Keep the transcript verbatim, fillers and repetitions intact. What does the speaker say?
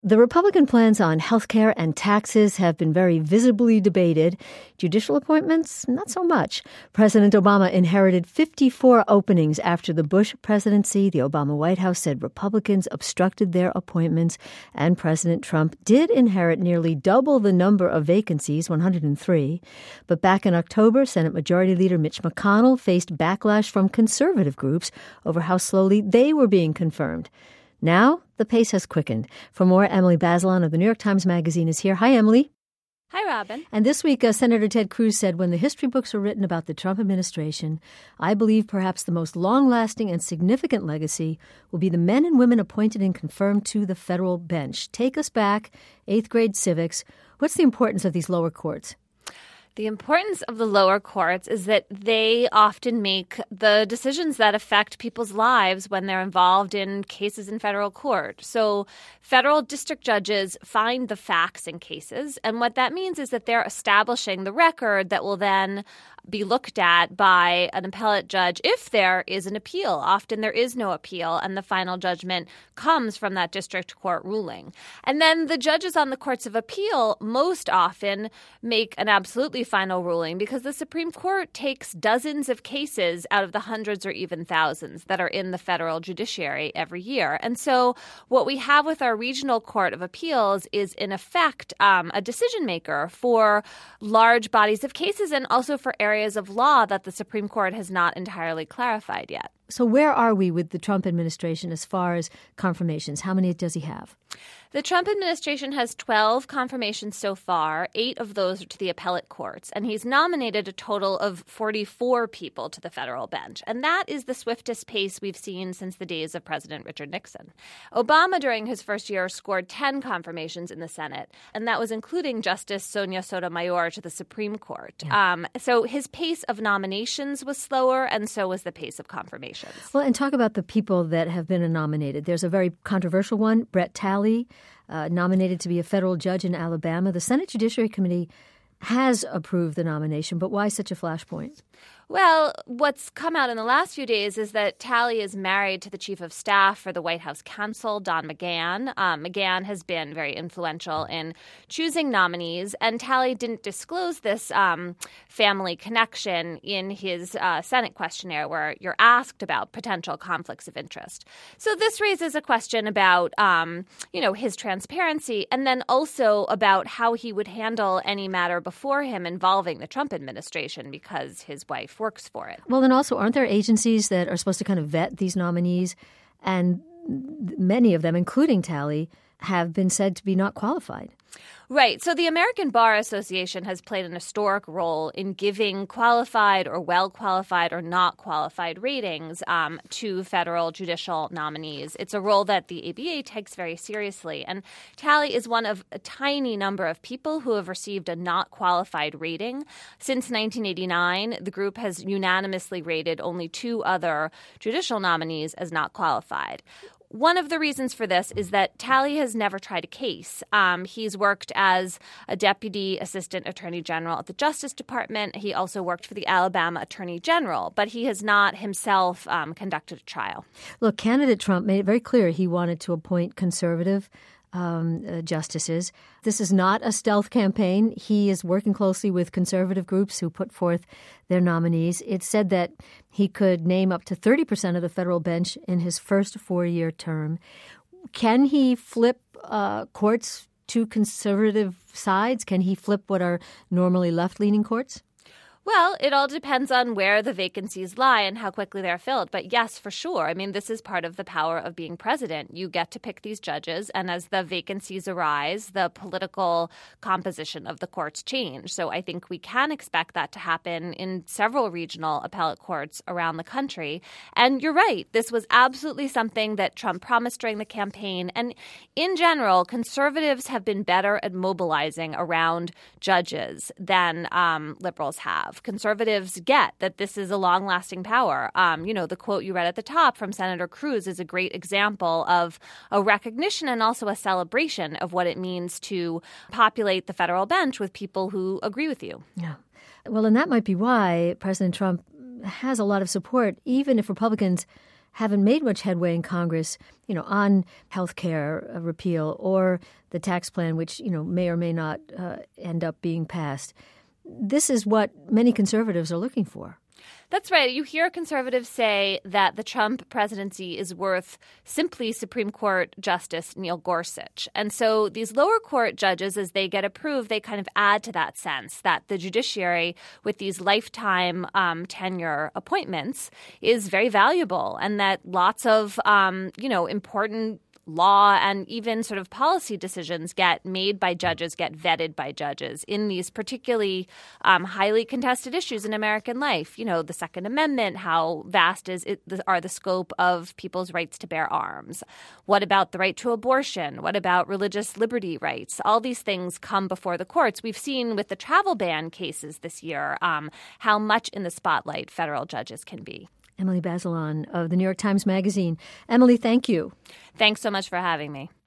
The Republican plans on health care and taxes have been very visibly debated. Judicial appointments, not so much. President Obama inherited fifty-four openings after the Bush presidency. The Obama White House said Republicans obstructed their appointments, and President Trump did inherit nearly double the number of vacancies, one hundred three. But back in October, Senate Majority Leader Mitch McConnell faced backlash from conservative groups over how slowly they were being confirmed. Now, the pace has quickened. For more, Emily Bazelon of the New York Times Magazine is here. Hi, Emily. Hi, Robin. And this week, uh, Senator Ted Cruz said, when the history books are written about the Trump administration, I believe perhaps the most long-lasting and significant legacy will be the men and women appointed and confirmed to the federal bench. Take us back, eighth grade civics. What's the importance of these lower courts? The importance of the lower courts is that they often make the decisions that affect people's lives when they're involved in cases in federal court. So federal district judges find the facts in cases, and what that means is that they're establishing the record that will then be looked at by an appellate judge if there is an appeal. Often there is no appeal, and the final judgment comes from that district court ruling. And then the judges on the courts of appeal most often make an absolutely final ruling because the Supreme Court takes dozens of cases out of the hundreds or even thousands that are in the federal judiciary every year. And so what we have with our regional court of appeals is, in effect, um, a decision maker for large bodies of cases and also for areas areas of law that the Supreme Court has not entirely clarified yet. So where are we with the Trump administration as far as confirmations? How many does he have? The Trump administration has twelve confirmations so far. Eight of those are to the appellate courts. And he's nominated a total of forty-four people to the federal bench. And that is the swiftest pace we've seen since the days of President Richard Nixon. Obama, during his first year, scored ten confirmations in the Senate. And that was including Justice Sonia Sotomayor to the Supreme Court. Yeah. Um, so his pace of nominations was slower, and so was the pace of confirmations. Well, and talk about the people that have been nominated. There's a very controversial one, Brett Talley, uh, nominated to be a federal judge in Alabama. The Senate Judiciary Committee has approved the nomination, but why such a flashpoint? Well, what's come out in the last few days is that Talley is married to the chief of staff for the White House counsel, Don McGahn. Um, McGahn has been very influential in choosing nominees, and Talley didn't disclose this um, family connection in his uh, Senate questionnaire where you're asked about potential conflicts of interest. So this raises a question about, um, you know, his transparency, and then also about how he would handle any matter before him involving the Trump administration because his wife works for it. Well, and also, aren't there agencies that are supposed to kind of vet these nominees? And many of them, including Talley, have been said to be not qualified. Right. So the American Bar Association has played an historic role in giving qualified or well-qualified or not qualified ratings um, to federal judicial nominees. It's a role that the A B A takes very seriously. And Talley is one of a tiny number of people who have received a not qualified rating. Since nineteen eighty-nine, the group has unanimously rated only two other judicial nominees as not qualified. One of the reasons for this is that Talley has never tried a case. Um, he's worked as a deputy assistant attorney general at the Justice Department. He also worked for the Alabama attorney general, but he has not himself um, conducted a trial. Look, candidate Trump made it very clear he wanted to appoint conservative Um, uh, justices. This is not a stealth campaign. He is working closely with conservative groups who put forth their nominees. It's said that he could name up to thirty percent of the federal bench in his first four-year term. Can he flip uh, courts to conservative sides? Can he flip what are normally left-leaning courts? Well, it all depends on where the vacancies lie and how quickly they're filled. But yes, for sure. I mean, this is part of the power of being president. You get to pick these judges, and as the vacancies arise, the political composition of the courts change. So I think we can expect that to happen in several regional appellate courts around the country. And you're right. This was absolutely something that Trump promised during the campaign. And in general, conservatives have been better at mobilizing around judges than um, liberals have. Conservatives get that this is a long-lasting power. Um, you know, the quote you read at the top from Senator Cruz is a great example of a recognition and also a celebration of what it means to populate the federal bench with people who agree with you. Yeah. Well, and that might be why President Trump has a lot of support, even if Republicans haven't made much headway in Congress, you know, on health care repeal or the tax plan, which, you know, may or may not uh, end up being passed. This is what many conservatives are looking for. That's right. You hear conservatives say that the Trump presidency is worth simply Supreme Court Justice Neil Gorsuch. And so these lower court judges, as they get approved, they kind of add to that sense that the judiciary with these lifetime um, tenure appointments is very valuable and that lots of, um, you know, important law and even sort of policy decisions get made by judges, get vetted by judges in these particularly um, highly contested issues in American life. You know, the Second Amendment, how vast is it, are the scope of people's rights to bear arms? What about the right to abortion? What about religious liberty rights? All these things come before the courts. We've seen with the travel ban cases this year um, how much in the spotlight federal judges can be. Emily Bazelon of the New York Times Magazine. Emily, thank you. Thanks so much for having me.